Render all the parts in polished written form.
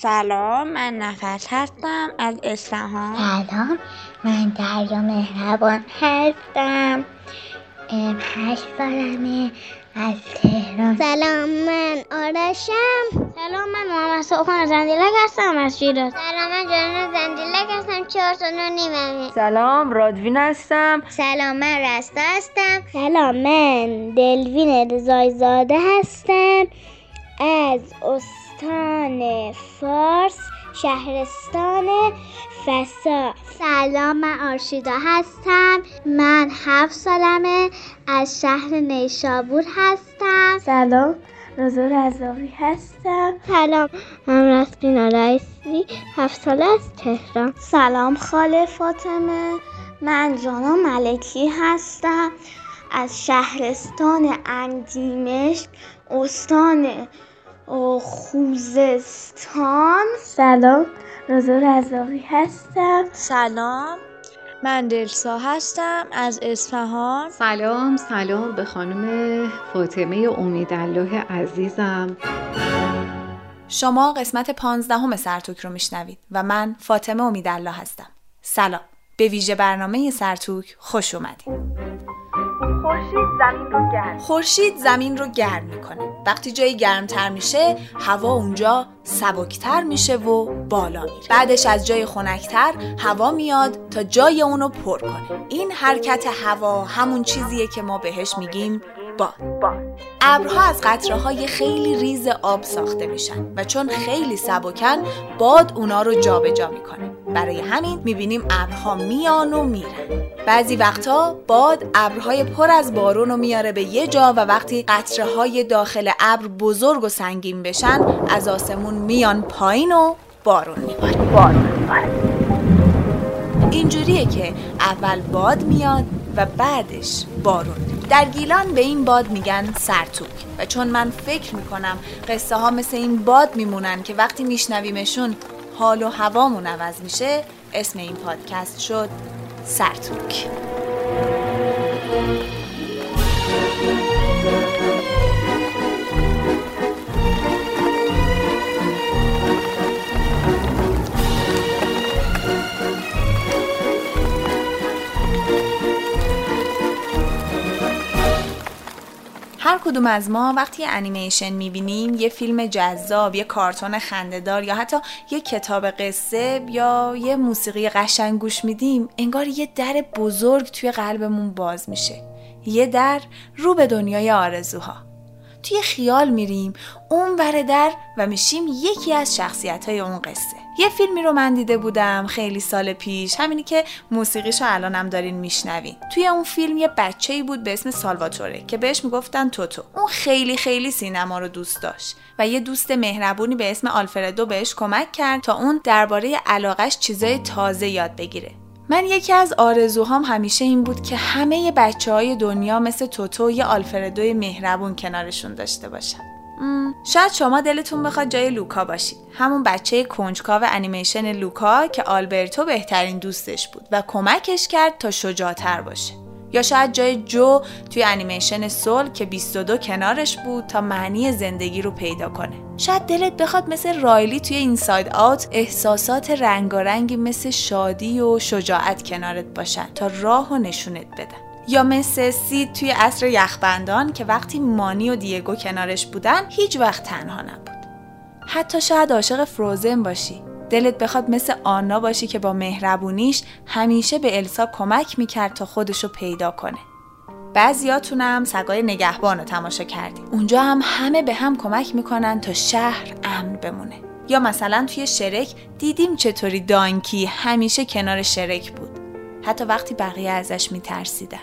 سلام، من نفس هستم از اصفهان. سلام، من دریا مهربان هستم. 8 سالمه از تهران. سلام، من آرشم. سلام، من محمد سوخان زندیلک هستم از شیراز. سلام، من جانو زندیلک هستم 4 سال و نیممه. سلام، رادوین هستم. سلام، من رستا هستم. سلام، من دلوین رضایزاده هستم از استان فارس، شهرستان فسا. سلام، من آرشیدا هستم. من 7 سالمه از شهر نیشابور هستم. سلام، رضا رضاوی هستم. سلام، من رسمینا رئیسی 7 ساله از تهران. سلام خاله فاطمه، من جانا ملکی هستم از شهرستان اندیمشق، استان خوزستان. سلام، رضا رضاوی هستم. سلام، من دلسا هستم از اصفهان. سلام به خانم فاطمه امیدالله عزیزم. شما قسمت 15 سرتوک رو میشنوید و من فاطمه امیدالله هستم. سلام، به ویژه برنامه سرتوک خوش اومدید. خورشید زمین رو گرم میکنه. وقتی جایی گرمتر میشه، هوا اونجا سبکتر میشه و بالا میره. بعدش از جای خنکتر هوا میاد تا جای اونو پر کنه. این حرکت هوا همون چیزیه که ما بهش میگیم باد. ابرها از قطره‌های خیلی ریز آب ساخته میشن و چون خیلی سبکن، باد اونا رو جابجا میکنه. برای همین میبینیم ابرها میان و میرن. بعضی وقتا باد ابرهای پر از بارون رو میاره به یه جا و وقتی قطره‌های داخل ابر بزرگ و سنگین بشن، از آسمون میان پایین و بارون میباره. اینجوریه که اول باد میاد و بعدش بارون. در گیلان به این باد میگن سرتوک و چون من فکر میکنم قصه ها مثل این باد میمونن که وقتی میشنویمشون حال و هوامون عوض میشه، اسم این پادکست شد سرتوک. هر کدوم از ما وقتی انیمیشن میبینیم، یه فیلم جذاب، یه کارتون خنده‌دار یا حتی یه کتاب قصه یا یه موسیقی قشنگ گوش میدیم، انگار یه در بزرگ توی قلبمون باز میشه. یه در رو به دنیای آرزوها. توی خیال میریم اون ور در و میشیم یکی از شخصیت‌های اون قصه. یه فیلمی رو من دیده بودم خیلی سال پیش، همینی که موسیقیشو الانم دارین میشنوین. توی اون فیلم یه بچه‌ای بود به اسم سالواتوره که بهش میگفتن توتو. اون خیلی خیلی سینما رو دوست داشت و یه دوست مهربونی به اسم آلفردو بهش کمک کرد تا اون درباره علاقش چیزای تازه یاد بگیره. من یکی از آرزوهام همیشه این بود که همه بچه‌های دنیا مثل توتو یه آلفردوی مهربون کنارشون داشته باشن. شاید شما دلتون بخواد جای لوکا باشید، همون بچه کنجکاو انیمیشن لوکا که آلبرتو بهترین دوستش بود و کمکش کرد تا شجاع‌تر باشه. یا شاید جای جو توی انیمیشن سول که 22 کنارش بود تا معنی زندگی رو پیدا کنه. شاید دلت بخواد مثل رایلی توی اینساید آوت احساسات رنگارنگی مثل شادی و شجاعت کنارت باشن تا راهو نشونت بدن. یا مثل سید توی عصر یخبندان که وقتی مانی و دیگو کنارش بودن هیچ وقت تنها نبود. حتی شاید عاشق فروزن باشی، دلت بخواد مثل آنا باشی که با مهربونیش همیشه به السا کمک میکرد تا خودشو پیدا کنه. بعضیاتونم سگای نگهبان رو تماشا کردیم. اونجا هم همه به هم کمک میکنن تا شهر امن بمونه. یا مثلا توی شرک دیدیم چطوری دانکی همیشه کنار شرک بود، حتی وقتی بقیه ازش میترسیدن.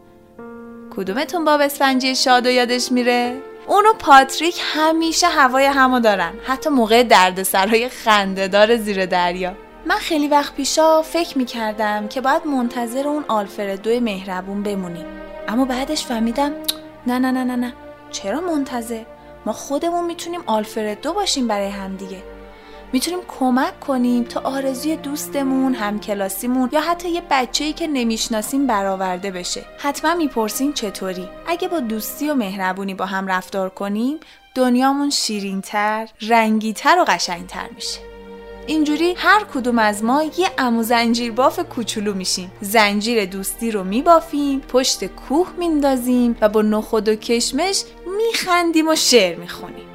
کدومتون باب اسفنجی شادو یادش میره؟ اونو پاتریک همیشه هوای همو دارن، حتی موقع دردسرای خنده‌دار زیر دریا. من خیلی وقت پیشا فکر میکردم که باید منتظر اون آلفردو مهربون بمونیم، اما بعدش فهمیدم نه، چرا منتظر؟ ما خودمون میتونیم آلفردو باشیم برای همدیگه. میتونیم کمک کنیم تا آرزوی دوستمون، همکلاسیمون یا حتی یه بچه‌ای که نمیشناسیم برآورده بشه. حتما میپرسین چطوری؟ اگه با دوستی و مهربونی با هم رفتار کنیم، دنیامون شیرین‌تر، رنگی‌تر و قشنگ‌تر میشه. اینجوری هر کدوم از ما یه عمو زنجیر باف کوچولو میشیم. زنجیر دوستی رو میبافیم، پشت کوه میندازیم و با نخود و کشمش میخندیم و شعر میخونیم.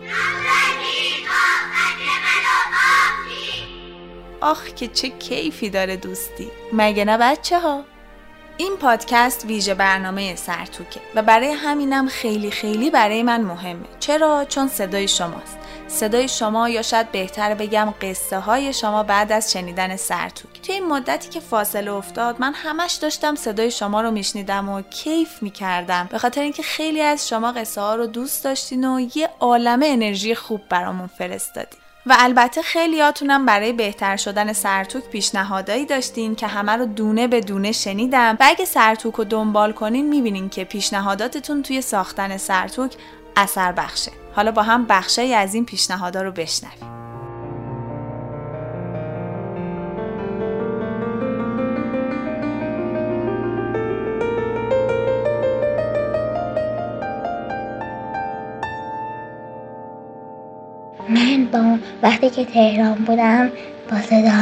آخ که چه کیفی داره دوستی، مگه نه بچه ها؟ این پادکست ویژه برنامه سرتوکه و برای همینم خیلی برای من مهمه. چرا؟ چون صدای شماست. صدای شما، یا شاید بهتر بگم قصه های شما بعد از شنیدن سرتوک. توی این مدتی که فاصله افتاد من همش داشتم صدای شما رو میشنیدم و کیف میکردم، به خاطر اینکه خیلی از شما قصه ها رو دوست داشتین و یه عالمه انرژی خوب برامون فرستادین. و البته خیلیاتونم برای بهتر شدن سرتوک پیشنهادایی داشتین که همه رو دونه به دونه شنیدم و اگه سرتوک رو دنبال کنین میبینین که پیشنهاداتتون توی ساختن سرتوک اثر بخشه. حالا با هم بخشی از این پیشنهادا رو بشنویم. من وقتی که تهران بودم با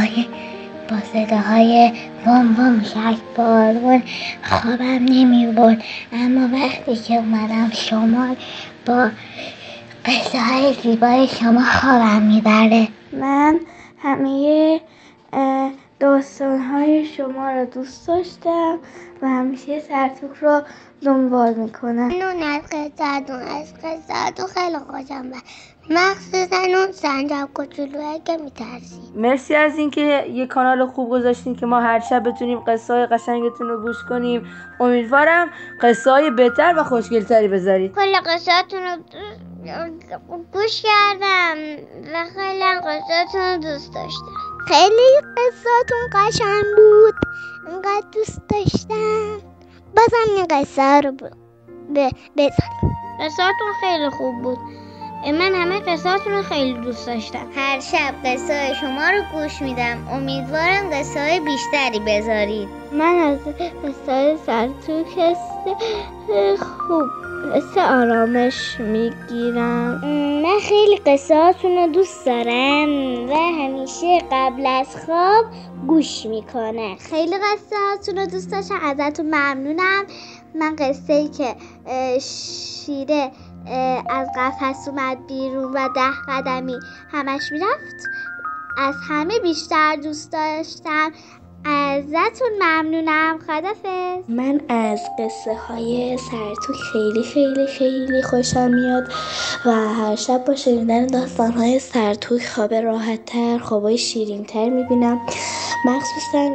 صداهای وام وام شک بارون خوابم نمی برد، اما وقتی که اومدم شمال با قصه های زیبای شما خوابم میبره. من همه داستان‌های شما رو دوست داشتم و همیشه سرتوک رو دنبال میکنم. اون از قصه‌تون خیلی خوشم میاد، مخصوصا اون سنجاب کوچولوه که میترسی. مرسی از اینکه یه کانال خوب گذاشتین که ما هر شب بتونیم قصه های قشنگتون رو گوش کنیم. امیدوارم قصه های بهتر و خوشگلتری بذارید. کل قصه‌تون رو گوش کردم و خیلی قصه‌تون رو دوست داشتم. خیلی قصه‌تون قشنگ بود، انقدر دوست داشتم. بازم این قصه رو بذاریم. قصه‌تون خیلی خوب بود، من همه قصه‌تون رو خیلی دوست داشتم. هر شب قصه شما رو گوش میدم، امیدوارم قصه بیشتری بذارید. من از قصه سرتوک خوب قصه آرامش میگیرم. من خیلی قصه‌هاتون رو دوست دارم و همیشه قبل از خواب گوش میکنم. خیلی قصه‌هاتون رو دوست داشتم، ازتون ممنونم. من قصه‌ای که شیره از قفس اومد بیرون و 10 قدمی همش میرفت از همه بیشتر دوست داشتم. ازتون ممنونم. خدافظ. من از قصه های سرتوک خیلی خوشم میاد و هر شب با شنیدن داستان های سرتوک خواب راحت تر، خوابای شیرین تر میبینم. مخصوصا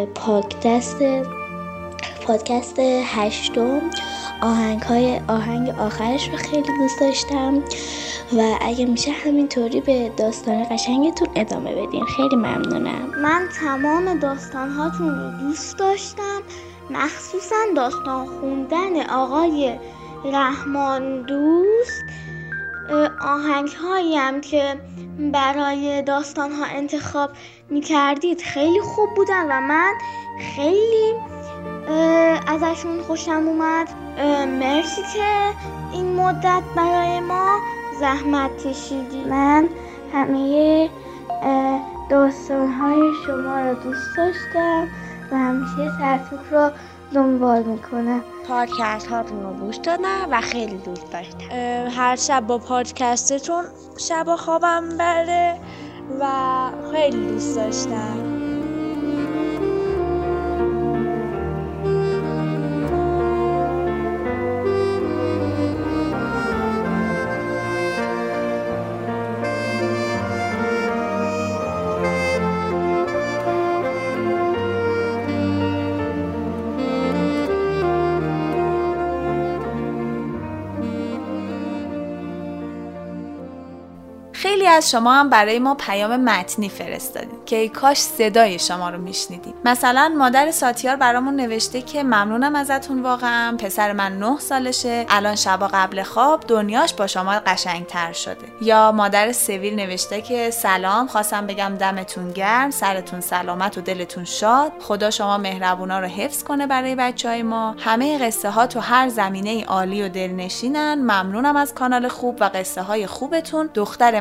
پادکست 8 آهنگ آخرش رو خیلی دوست داشتم و اگه میشه همینطوری به داستان قشنگتون ادامه بدین. خیلی ممنونم. من تمام داستان‌هاتون رو دوست داشتم، مخصوصا داستان خوندن آقای رحمان دوست. آهنگ‌هایی هم که برای داستان‌ها انتخاب می‌کردید خیلی خوب بودن و من خیلی ازشون خوشم اومد. مرسی که این مدت برای ما زحمت کشیدی. من همه داستان‌های شما رو دوست داشتم و همیشه سرتوک رو دنبال میکنم. پادکست هاتون رو گوش دادم و خیلی دوست داشتم. هر شب با پادکستتون شب خوابم بره و خیلی دوست داشتم. خیلی از شما هم برای ما پیام متنی فرستادین که ای کاش صدای شما رو میشنیدیم. مثلا مادر ساتیار برامون نوشته که ممنونم ازتون، واقعا پسر من 9 سالشه، الان شبا قبل خواب دنیاش با شما قشنگتر شده. یا مادر سویل نوشته که سلام، خواستم بگم دمتون گرم، سرتون سلامت و دلتون شاد، خدا شما مهربونا رو حفظ کنه برای بچهای ما. همه قصه ها تو هر زمینه عالی و دلنشینن. ممنونم از کانال خوب و قصه های خوبتون. دختر من 2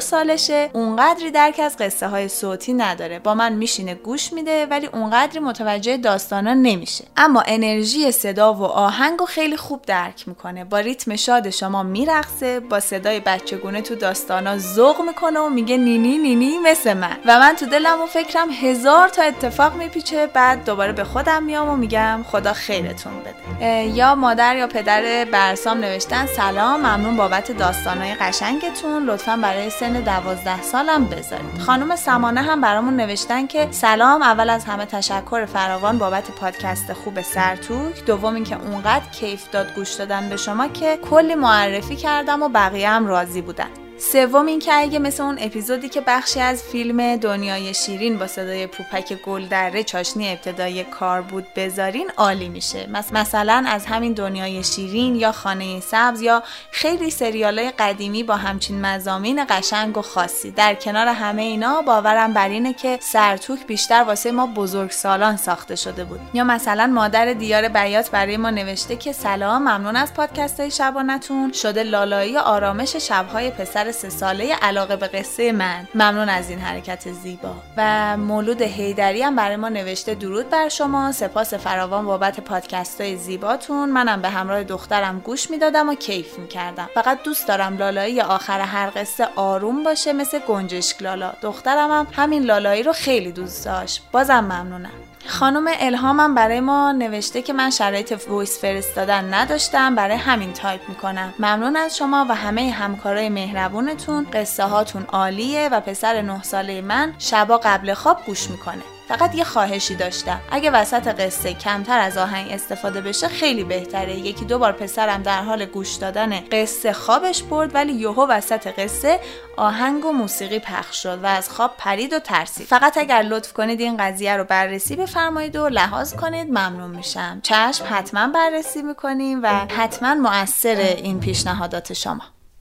سالشه، اونقدری درک از قصه های صوتی نداره. با من میشینه گوش میده ولی اونقدری متوجه داستانا نمیشه، اما انرژی صدا و آهنگو خیلی خوب درک میکنه. با ریتم شاد شما میرقصه، با صدای بچگونه تو داستانا ذوق میکنه و میگه نینی نینی مثل من. و من تو دلم و فکرم 1000 تا اتفاق میپیچه. بعد دوباره به خودم میام و میگم خدا خیرتون بده. یا مادر یا پدر برسام نوشتن سلام، ممنون بابت داستانای قشنگتون، لطفاً برای سن 12 سالم بذارید. خانم سمانه هم برامون نوشتن که سلام، اول از همه تشکر فراوان بابت پادکست خوب سرتوک، دوم این که اونقدر کیف داد گوش دادن به شما که کلی معرفی کردم و بقیه هم راضی بودن. سوم این که اگه مثل اون اپیزودی که بخشی از فیلم دنیای شیرین با صدای پوپک گلدره چاشنی ابتدای کار بود بذارین عالی میشه. مثلا از همین دنیای شیرین یا خانه سبز یا خیلی سریالای قدیمی با همچین مضامین قشنگ و خاصی. در کنار همه اینا باورم بر اینه که سرتوک بیشتر واسه ما بزرگسالان ساخته شده بود. یا مثلا مادر دیار بیات برای ما نوشته که سلام، ممنون از پادکست‌های شبانه‌تون، شده لالایی آرامش شب‌های پسر 3 ساله علاقه به قصه من. ممنون از این حرکت زیبا. و مولود حیدری هم برای ما نوشته درود بر شما، سپاس فراوان بابت پادکست‌های زیباتون. منم به همراه دخترم گوش میدادم و کیف میکردم. فقط دوست دارم لالایی آخر هر قصه آروم باشه مثل گنجشک لالا. دخترم هم همین لالایی رو خیلی دوست داشت. بازم ممنونم. خانم الهامم برای ما نوشته که من شرایط وایس فرستادن نداشتم، برای همین تایپ میکنم. ممنون از شما و همه همکارای مهربونتون، قصه هاتون عالیه و پسر 9 ساله من شبا قبل خواب گوش میکنه. فقط یه خواهشی داشتم، اگه وسط قصه کمتر از آهنگ استفاده بشه خیلی بهتره. 1-2 بار پسرم در حال گوش دادن قصه خوابش برد، ولی یهو وسط قصه آهنگ و موسیقی پخش شد و از خواب پرید و ترسید. فقط اگر لطف کنید این قضیه رو بررسی بفرمایید و لحاظ کنید ممنون میشم. چشم، حتما بررسی میکنیم و حتما مؤثر این پیشنهادات شما.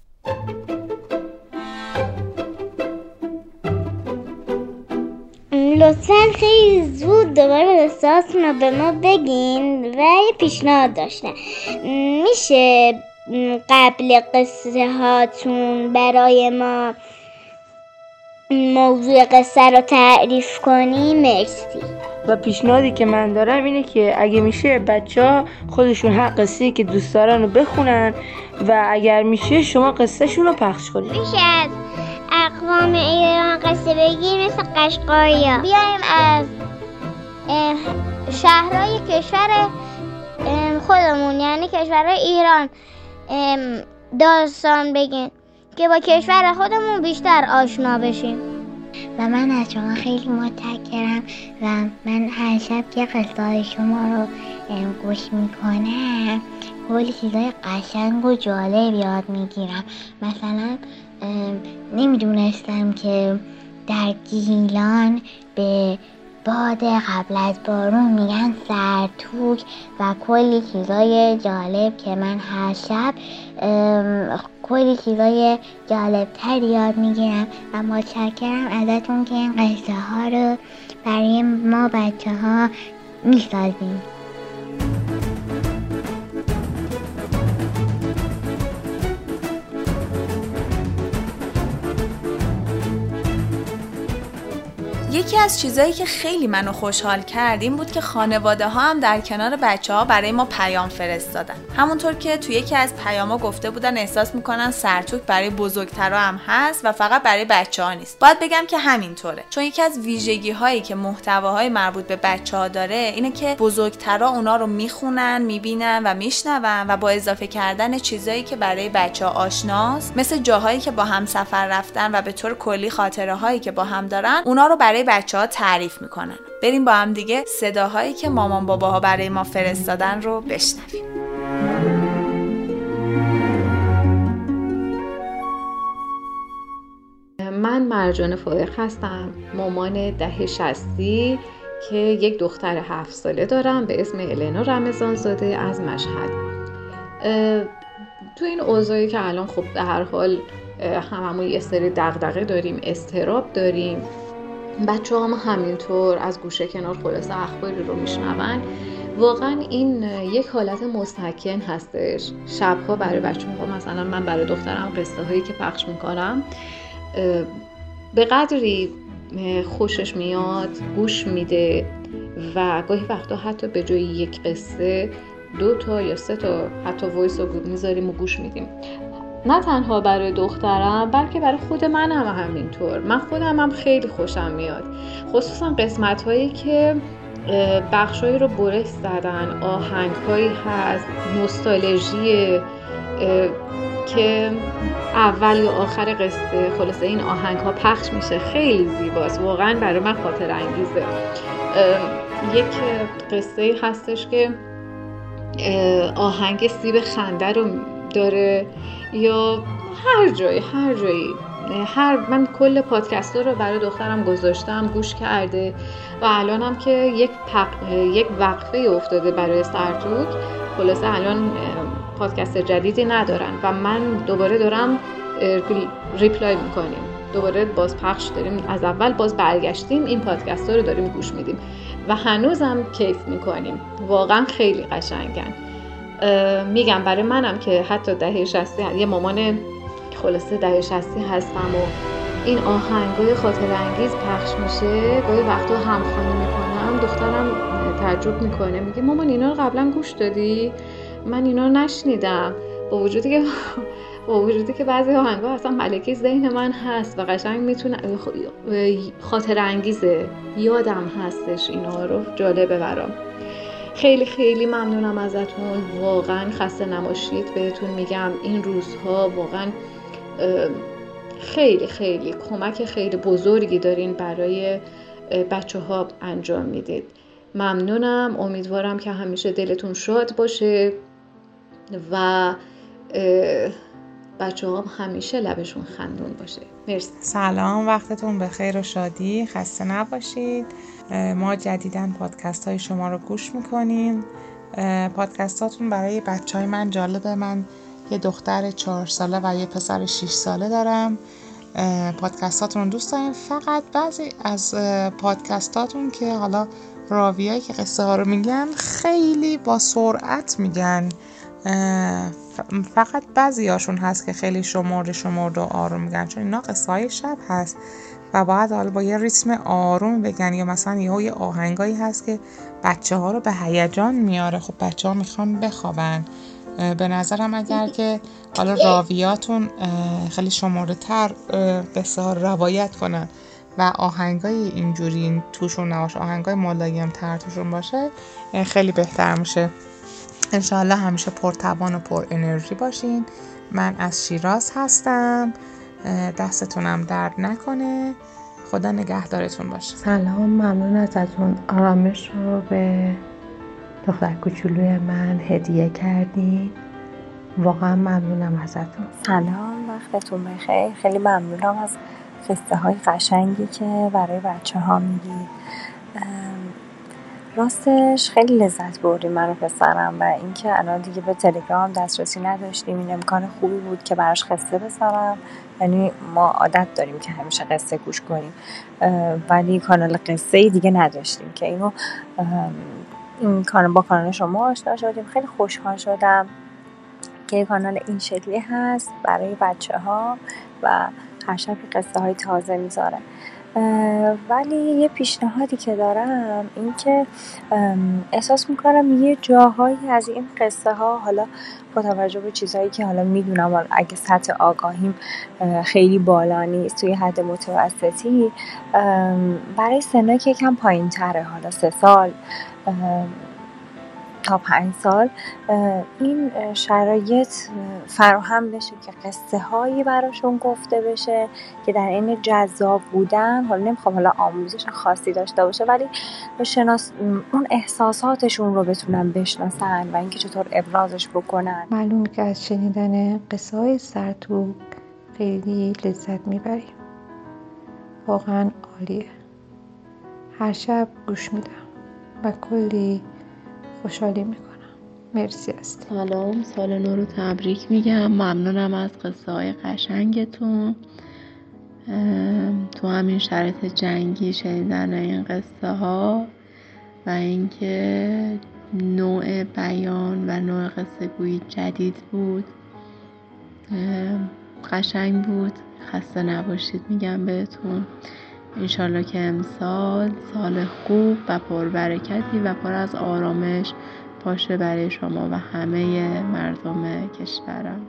لطفاً خیلی زود دوباره قصه‌هاتون رو به ما بگین. و یه پیشنهاد داشتم، میشه قبل قصه هاتون برای ما موضوع قصه رو تعریف کنی؟ مرسی. و پیشنهادی که من دارم اینه که اگه میشه بچه‌ها خودشون هر قصه‌ای که دوست دارن رو بخونن و اگر میشه شما قصه‌شون رو پخش کنید. میشه از اقوام ایران قصه بگیم مثل قشقایی‌ها، بیایم از شهرهای کشور خودمون یعنی کشورهای ایران داستان بگیم که با کشور خودمون بیشتر آشنا بشیم. و من از شما خیلی متشکرم و من هر شب که قصه های شما رو گوش میکنم کلی چیزای قشنگ و جالب یاد میگیرم. مثلا نمیدونستم که در گیلان به باد قبل از بارون میگن سرتوک و کلی چیزای جالب که من هر شب کلی چیزای جالب تر یاد میگیرم و متشکرم ازتون که این قصه ها رو برای ما بچه ها میسازیم. یکی از چیزایی که خیلی منو خوشحال کرد این بود که خانواده ها هم در کنار بچه ها برای ما پیام فرستادن. همونطور که توی یکی از پیاما گفته بودن احساس میکنن سرتوک برای بزرگترا هم هست و فقط برای بچه ها نیست. باید بگم که همینطوره، چون یکی از ویژگی هایی که محتواهای مربوط به بچه ها داره اینه که بزرگترا اونا رو میخونن، میبینن و میشنون و با اضافه کردن چیزایی که برای بچه ها آشناست، مثل جاهایی که با هم سفر رفتن و به طور کلی خاطره هایی که با هم دارن، اونا رو برای بچه‌ها تعریف میکنن. بریم با هم دیگه صداهایی که مامان باباها برای ما فرستادن رو بشنویم. من مرجان فائق هستم، مامان 1060 که یک دختر 7 ساله دارم به اسم النا رمضانزاده از مشهد. تو این اوضاعی که الان خب به هر حال هممون یه سری دغدغه داریم، اضطراب داریم، بچه هم همینطور از گوشه کنار خلاصه اخباری رو میشنون، واقعا این یک حالت مستحکم هستش. شبها برای بچه ها مثلا من برای دخترم قصه هایی که پخش میکنم به قدری خوشش میاد گوش میده و گاهی وقتا حتی به جای یک قصه 2 تا یا 3 تا حتی وایس رو میذاریم و گوش میدیم. نه تنها برای دخترم بلکه برای خود من هم همینطور. من خودم هم خیلی خوشم میاد، خصوصا قسمت هایی که بخشایی رو برش زدن، آهنگ هایی هست، نوستالژی که اول یا آخر قصه خلاصه این آهنگ ها پخش میشه. خیلی زیباست، واقعا برای من خاطر انگیزه. یک قصه هستش که آهنگ سیب خنده رو داره، یا هر جایی من کل پادکست رو برای دخترم گذاشتم، گوش کرده و الانم که یک وقفه افتاده برای سرتوک. خلاصه الان پادکست جدیدی ندارن و من دوباره دارم ریپلای میکنیم، دوباره باز پخش داریم، از اول باز برگشتیم این پادکست رو داریم گوش میدیم و هنوزم کیف میکنیم. واقعا خیلی قشنگن. میگم برای منم که حتی دهه 60 یه مامان خلاصه دهه 60 هستم و این آهنگای خاطر انگیز پخش میشه، گاهی وقتا همخوانی میکنم، دخترم تعجب میکنه، میگه مامان اینا رو قبلا گوش دادی؟ من اینا رو نشنیدم. با وجودی که بعضی آهنگا اصلا ملکه ذهن من هست و قشنگ میتونه خاطر انگیزه، یادم هستش اینا رو. جالبه برام. خیلی خیلی ممنونم ازتون، واقعا خسته نباشید. بهتون میگم این روزها واقعا خیلی خیلی کمک خیلی بزرگی دارین برای بچه ها انجام میدید. ممنونم. امیدوارم که همیشه دلتون شاد باشه و بچه ها همیشه لبشون خندون باشه. مرسی. سلام، وقتتون بخیر و شادی. خسته نباشید. ما جدیداً پادکست های شما رو گوش میکنیم. پادکست هاتون برای بچه های من جالبه. من یه دختر 4 ساله و یه پسر 6 ساله دارم. پادکستاتون رو دوست داریم. فقط بعضی از پادکستاتون که حالا راویایی که قصه ها رو میگن خیلی با سرعت میگن، فقط بعضی هاشون هست که خیلی شمرد و آروم میگن، چون اینا قصه های شب هست و باید حالا با یه ریتم آروم بگن، یا مثلا یه آهنگایی هست که بچه ها رو به هیجان میاره. خب بچه ها میخوان بخوابن. به نظرم اگر که حالا راویاتون خیلی شمرده تر قصه ها رو روایت کنن و آهنگای اینجوری توشون نباشه، آهنگای ملایم تر توشون باشه، خیلی بهتر میشه. انشاءالله همیشه پرتوان و پر انرژی باشین. من از شیراز هستم. دستتونم درد نکنه. خدا نگهدارتون باشه. سلام، ممنون ازتون. آرامش رو به دختر کوچولوی من هدیه کردین. واقعا ممنونم ازتون. سلام، وقتتون بخیر. خیلی ممنونم از قصه های قشنگی که برای بچه ها میگید. راستش خیلی لذت بردیم من و پسرم و اینکه الان دیگه به تلگرام دسترسی نداشتیم، این امکان خوبی بود که براش قصه بذارم. یعنی ما عادت داریم که همیشه قصه گوش کنیم ولی کانال قصه دیگه نداشتیم که این با کانال شما آشنا شدیم. خیلی خوشحال شدم که کانال این شکلی هست برای بچه ها و هر شب قصه های تازه میذاره. ولی یه پیشنهادی که دارم این که احساس میکنم یه جاهایی از این قصه ها، حالا با توجه به چیزهایی که حالا میدونم اگه سطح آگاهیم خیلی بالا نیست، توی حد متوسطی، برای سنایی که یکم پایین تره، حالا 3 سال تا 5 سال، این شرایط فراهم بشه که قصه هایی براشون گفته بشه که در این جذاب بودن، حالا نمیخوام حالا آموزش خاصی داشته باشه ولی اون احساساتشون رو بتونن بشناسن و اینکه چطور ابرازش بکنن. معلومه که از شنیدن قصه های سرتوک خیلی لذت میبریم. واقعا عالیه. هر شب گوش میدم و کلی خوشحالی میکنم. مرسی هستی. سلام، سال نو رو تبریک میگم. ممنونم از قصه های قشنگتون. تو همین شرایط جنگی شنیدن این قصه ها و اینکه نوع بیان و نوع قصه گویی جدید بود، قشنگ بود. خسته نباشید میگم بهتون. انشالله که امسال سال خوب و پربرکتی و پر از آرامش باشه برای شما و همه مردم کشورم.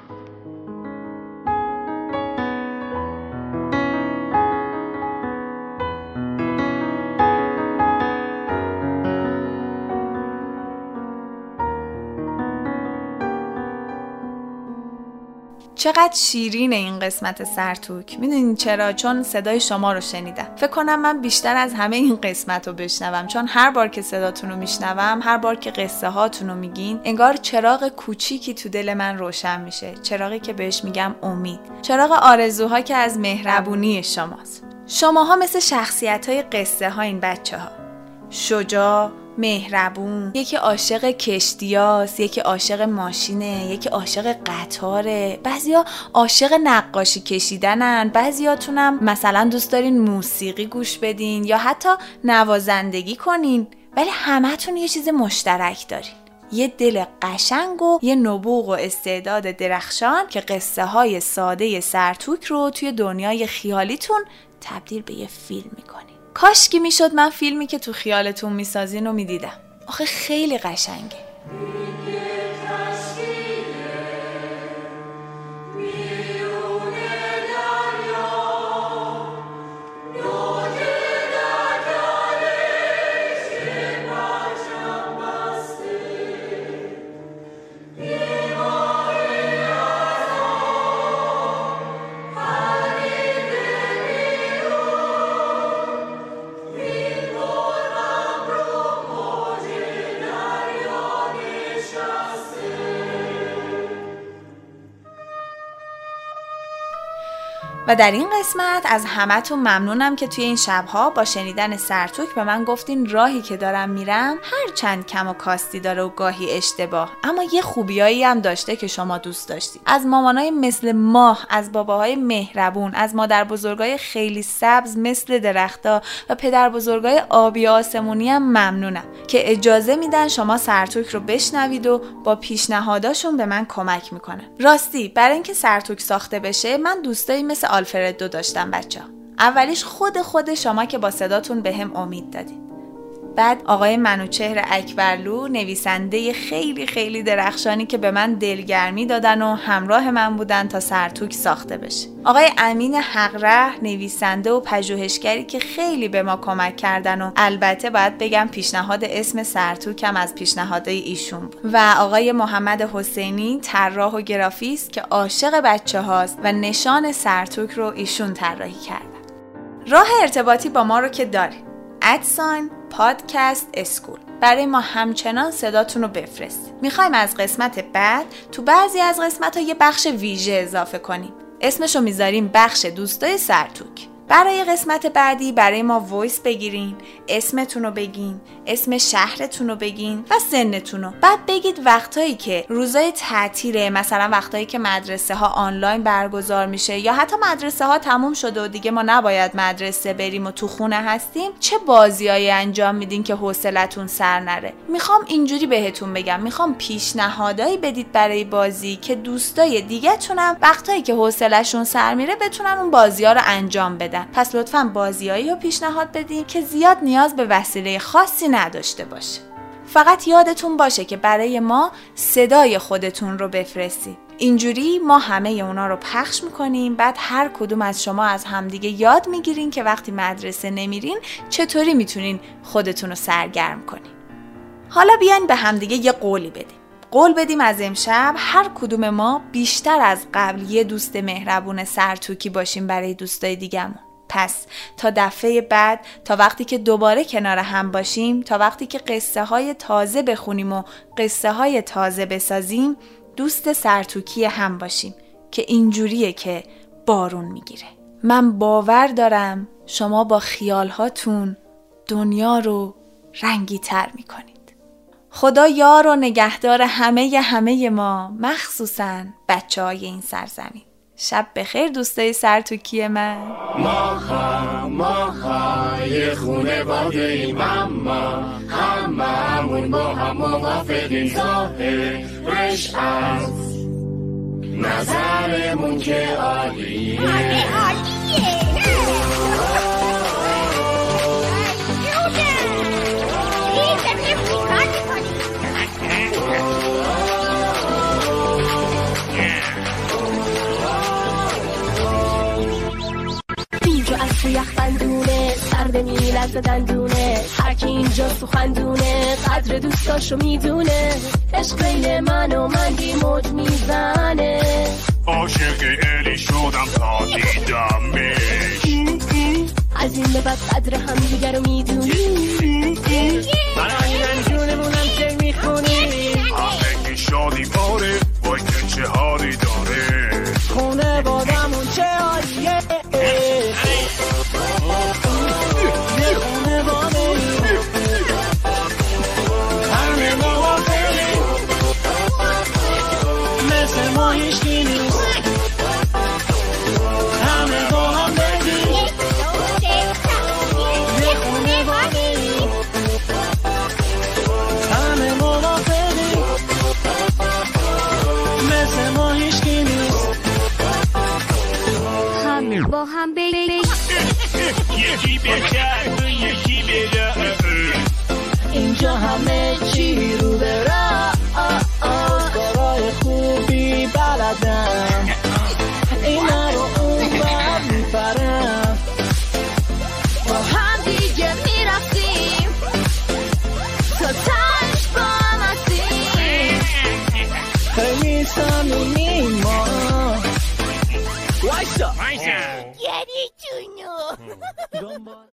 چقدر شیرین این قسمت سرتوک. میدونین چرا؟ چون صدای شما رو شنیدم. فکر کنم من بیشتر از همه این قسمت رو بشنوم، چون هر بار که صداتون رو میشنوم، هر بار که قصه هاتون رو میگین، انگار چراغ کوچیکی تو دل من روشن میشه. چراغی که بهش میگم امید، چراغ آرزوها که از مهربونی شماست. شماها مثل شخصیت های قصه ها این بچه ها، شجاع، مهربون، یکی عاشق کشتیاست، یکی عاشق ماشینه، یکی عاشق قطاره، بعضیا عاشق نقاشی کشیدنن، بعضیاتونم مثلا دوست دارین موسیقی گوش بدین یا حتی نوازندگی کنین، ولی همه‌تون یه چیز مشترک دارین، یه دل قشنگ و یه نبوغ و استعداد درخشان که قصه های ساده سرتوک رو توی دنیای خیالیتون تبدیل به یه فیلم میکنین. کاش که میشد من فیلمی که تو خیالتون میسازین رو میدیدم. آخه خیلی قشنگه. و در این قسمت از همتون ممنونم که توی این شبها با شنیدن سرتوک به من گفتین راهی که دارم میرم هر چند کم و کاستی داره و گاهی اشتباه، اما یه خوبیایی هم داشته که شما دوست داشتید. از مامانای مثل ماه، از باباهای مهربون، از مادر بزرگای خیلی سبز مثل درختا و پدر بزرگای آبی آسمونی هم ممنونم که اجازه میدن شما سرتوک رو بشنوید و با پیشنهاداشون به من کمک میکنن. راستی برای اینکه سرتوک ساخته بشه من دوستایی مثل آلفردو داشتم بچه‌ها. اولیش خود شما که با صداتون به هم امید دادید. بعد آقای منوچهر اکبرلو، نویسنده خیلی خیلی درخشانی که به من دلگرمی دادن و همراه من بودن تا سرتوک ساخته بشه. آقای امین حقره، نویسنده و پژوهشگری که خیلی به ما کمک کردن و البته باید بگم پیشنهاد اسم سرتوک هم از پیشنهادهای ایشون بود. و آقای محمد حسینی، طراح و گرافیست که عاشق بچه هاست و نشان سرتوک رو ایشون طراحی کردن. راه ارتباطی با ما رو که دارید. @پادکست اسکول. برای ما همچنان صداتون رو بفرستید. میخوایم از قسمت بعد تو بعضی از قسمت ها یه بخش ویژه اضافه کنیم. اسمشو میذاریم بخش دوستای سرتوک. برای قسمت بعدی برای ما وایس بگیرین، اسمتون رو بگین، اسم شهرتون رو بگین و سنتون رو. بعد بگید وقتایی که روزای تعطیله، مثلا وقتایی که مدرسه ها آنلاین برگزار میشه یا حتی مدرسه ها تموم شده و دیگه ما نباید مدرسه بریم و تو خونه هستیم، چه بازیایی انجام میدین که حوصلتون سر نره. میخوام اینجوری بهتون بگم، میخوام پیشنهادایی بدید برای بازی که دوستای دیگه تونم وقتایی که حوصله‌شون سر میره بتونن اون بازی‌ها رو انجام بدن. پس لطفاً بازیایی رو پیشنهاد بدین که زیاد نیاز به وسیله خاصی نداشته باشه. فقط یادتون باشه که برای ما صدای خودتون رو بفرستید. اینجوری ما همه اونا رو پخش میکنیم. بعد هر کدوم از شما از همدیگه یاد میگیرین که وقتی مدرسه نمیرین چطوری میتونین خودتون رو سرگرم کنین. حالا بیاین به همدیگه یه قولی بدیم. قول بدیم از امشب هر کدوم ما بیشتر از قبل یه دوست مهربون سرتوکی باشیم برای دوستای دیگه‌مون. پس تا دفعه بعد، تا وقتی که دوباره کنار هم باشیم، تا وقتی که قصه های تازه بخونیم و قصه های تازه بسازیم، دوست سرتوکی هم باشیم که اینجوریه که بارون میگیره. من باور دارم شما با خیالهاتون دنیا رو رنگی تر میکنید. خدا یار و نگهدار همه ما، مخصوصا بچه‌های این سرزمین. شب بخیر دوستای سرتوکی من. ما یه خونه باده ایم، اما هممون با هم موافقیم. ظاهرش از نظرمون که عالیه اینجا از تو یخ بندونه سرد میلرزه دندونه هر کی اینجا سخندونه قدر دوستاشو میدونه عشق بین من و مندی موج میزنه عاشق الی شدم تا دیدمش از این به بعد قدر هم دیگه رو میدونی برای رنجونمونم چه میخونی همه که شادی باره وای که چه حالی داره خونه بادمون چه حالیه یه خونه بادمون همه موافقی مثل ما هیچکی نیست همه با هم بگی یه خونه بادمون همه موافقی مثل ما هیچکی نیست همه با هم بگی یکی بکرد یکی بده اینجا همه چی رو به راه کارای خوبی بلدم اینا رو اون بر میپرم با هم دیگه میرفتیم تا تنش با هم هستیم خیلی سمونیم ما وایسا وایسا یعنی جونو